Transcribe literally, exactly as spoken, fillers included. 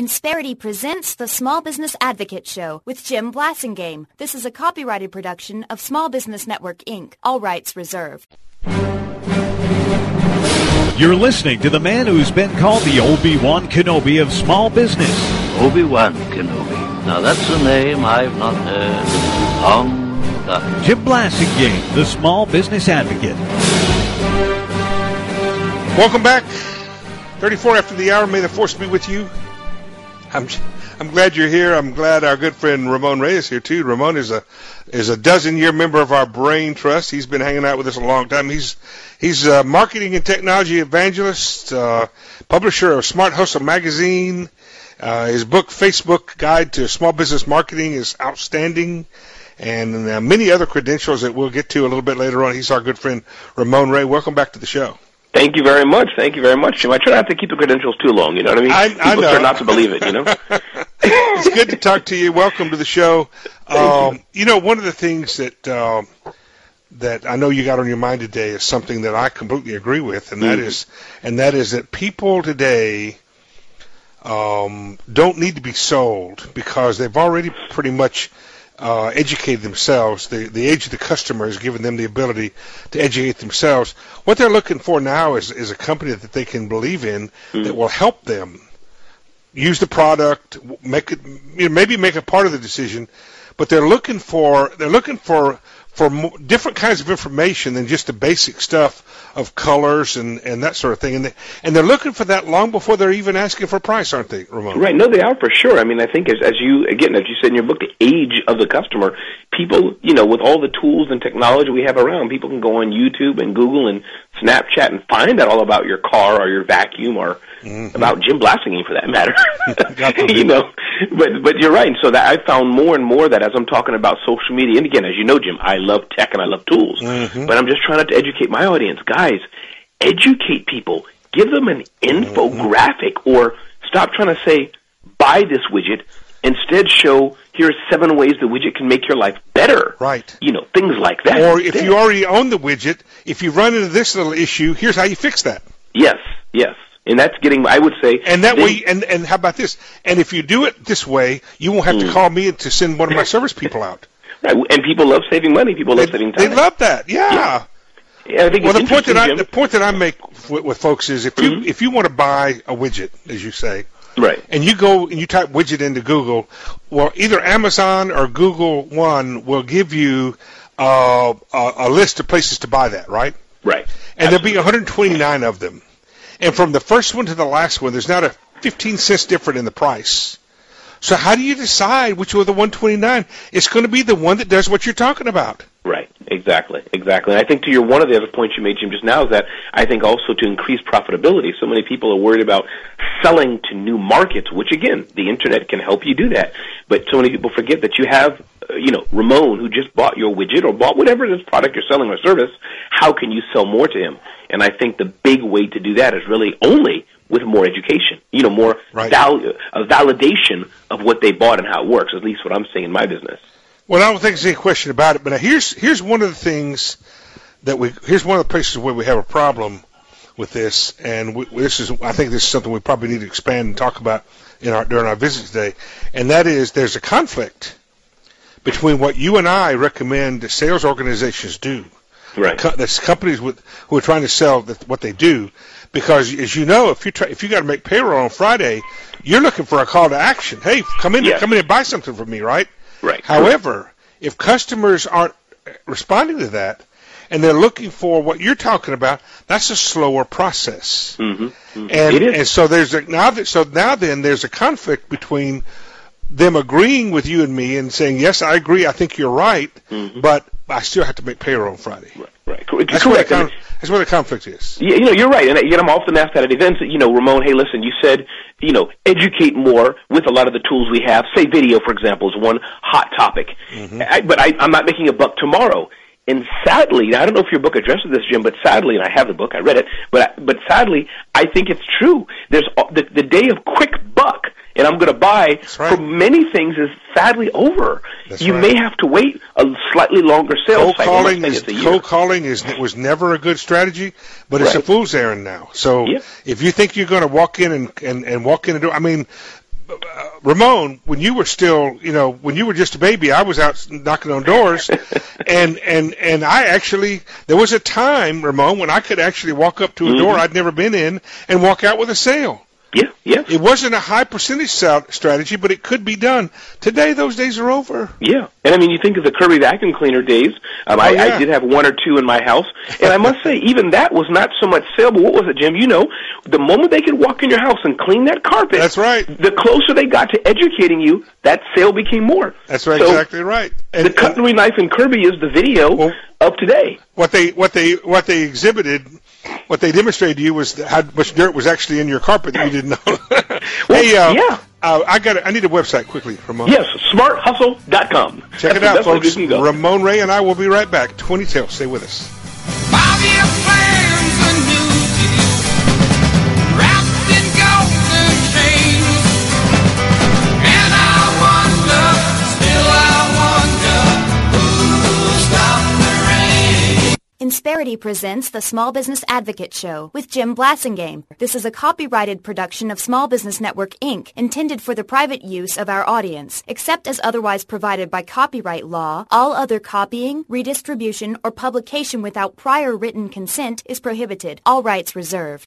Insperity presents the Small Business Advocate Show with Jim Blasingame. This is a copyrighted production of Small Business Network, Incorporated. All rights reserved. You're listening to the man who's been called the Obi-Wan Kenobi of small business. Obi-Wan Kenobi. Now that's a name I've not heard in a long time. Jim Blasingame, the Small Business Advocate. Welcome back. thirty-four after the hour. May the force be with you. I'm I'm glad you're here. I'm glad our good friend Ramon Ray is here too. Ramon is a is a dozen year member of our Brain Trust. He's been hanging out with us a long time. He's he's a marketing and technology evangelist, uh, publisher of Smart Hustle magazine. Uh, his book Facebook Guide to Small Business Marketing is outstanding, and uh, many other credentials that we'll get to a little bit later on. He's our good friend Ramon Ray. Welcome back to the show. Thank you very much. Thank you very much, Jim. I try not to keep the credentials too long, you know what I mean? I, People I know. start not to believe it, you know? It's good to talk to you. Welcome to the show. Thank Um, you. you know, one of the things that um, that I know you got on your mind today is something that I completely agree with, and that Mhm. is, and that is that people today um, don't need to be sold because they've already pretty much Uh, educated themselves. The the age of the customer has given them the ability to educate themselves. What they're looking for now is is a company that they can believe in Mm. that will help them use the product, make it, you know, maybe make it part of the decision. But they're looking for they're looking for for mo- different kinds of information than just the basic stuff of colors and, and that sort of thing. And they, and they're looking for that long before they're even asking for a price, aren't they, Ramon? Right. No, they are for sure. I mean, I think as, as you, again, as you said in your book, the age of the customer, people, you know, with all the tools and technology we have around, people can go on YouTube and Google and Snapchat and find out all about your car or your vacuum or mm-hmm. about Jim Blasingame for that matter. you know, but but you're right. And so that I found more and more that as I'm talking about social media, and again, as you know, Jim, I love tech and I love tools, mm-hmm. but I'm just trying to educate my audience. Guys, educate people. Give them an infographic, mm-hmm. or stop trying to say, buy this widget. Instead, show, here are seven ways the widget can make your life better. Right. You know, things like that. Or if you already own the widget, if you run into this little issue, here's how you fix that. Yes, yes. And that's getting, I would say. And that then, way, and, and how about this? And if you do it this way, you won't have mm. to call me to send one of my service people out. Right. And people love saving money. People love they, saving time. They love that, yeah. yeah. yeah I think well, it's the point that I Jim. the point that I make with, with folks is if you mm-hmm. if you want to buy a widget, as you say, right, and you go and you type widget into Google, well, either Amazon or Google One will give you uh, a, a list of places to buy that, right? Right. And there'll be one hundred twenty-nine of them. And from the first one to the last one, there's not a fifteen cents different in the price. So how do you decide which one the one twenty-nine? It's going to be the one that does what you're talking about. Right. Exactly. Exactly. And I think to your one of the other points you made, Jim, just now is that I think also to increase profitability. So many people are worried about selling to new markets, which again, the internet can help you do that. But so many people forget that you have, uh, you know, Ramon who just bought your widget or bought whatever it is product you're selling or service. How can you sell more to him? And I think the big way to do that is really only with more education, you know, more right. val- a validation of what they bought and how it works, at least what I'm seeing in my business. Well, I don't think there's any question about it, but here's here's one of the things that we here's one of the places where we have a problem with this, and we, this is I think this is something we probably need to expand and talk about in our during our visit today, and that is there's a conflict between what you and I recommend sales organizations do. Right. Co- that's companies with who are trying to sell the, what they do, because as you know, if you try, if you got to make payroll on Friday, you're looking for a call to action. Hey, come in, yes. come in and buy something from me, right? Right. However, if customers aren't responding to that, and they're looking for what you're talking about, that's a slower process. Mm-hmm. Mm-hmm. And it is. and so there's a now that so now then there's a conflict between them agreeing with you and me and saying yes, I agree, I think you're right, mm-hmm. but I still have to make payroll on Friday. Right. Right. That's Correct. where, the con- that's where the conflict is. Yeah, you know, you're right. And yet I'm often asked that at events, you know, Ramon, hey, listen, you said, you know, educate more with a lot of the tools we have. Say video, for example, is one hot topic. Mm-hmm. I, but I, I'm not making a buck tomorrow. And sadly, now I don't know if your book addresses this, Jim, but sadly, and I have the book, I read it, but I, but sadly, I think it's true. There's the, the day of quick buck, and I'm going to buy right. for many things is sadly over. That's you right. may have to wait a slightly longer sales cold cycle. calling Let's is say it's a cold year. calling is was never a good strategy, but it's Right. a fool's errand now. So Yep. if you think you're going to walk in and, and, and walk in the door, I mean, Ramon, when you were still, you know, when you were just a baby, I was out knocking on doors, and and and I actually, there was a time, Ramon, when I could actually walk up to a mm-hmm. door I'd never been in and walk out with a sale. Yeah, yeah. It wasn't a high percentage strategy, but it could be done. Today, those days are over. Yeah, and I mean, you think of the Kirby vacuum cleaner days. Um, oh, I, yeah. I did have one or two in my house, and I must say, even that was not so much sale. But what was it, Jim? You know, the moment they could walk in your house and clean that carpet, that's right. The closer they got to educating you, that sale became more. That's right, so exactly right. And, the cutlery and, knife in Kirby is the video well, of today. What they what they what they exhibited. What they demonstrated to you was how much dirt was actually in your carpet that you didn't know. well, hey, uh, yeah. uh, I got. I need a website quickly, Ramon. Yes, smart hustle dot com. Check That's it out, folks. Ramon Ray and I will be right back. twenty Tales. Stay with us. Five-year plans are new to you, wrapped in golden chains, and I wonder, still I wonder, who stopped the rain. Insperity presents the Small Business Advocate Show with Jim Blasingame. This is a copyrighted production of Small Business Network, Incorporated, intended for the private use of our audience. Except as otherwise provided by copyright law, all other copying, redistribution, or publication without prior written consent is prohibited. All rights reserved.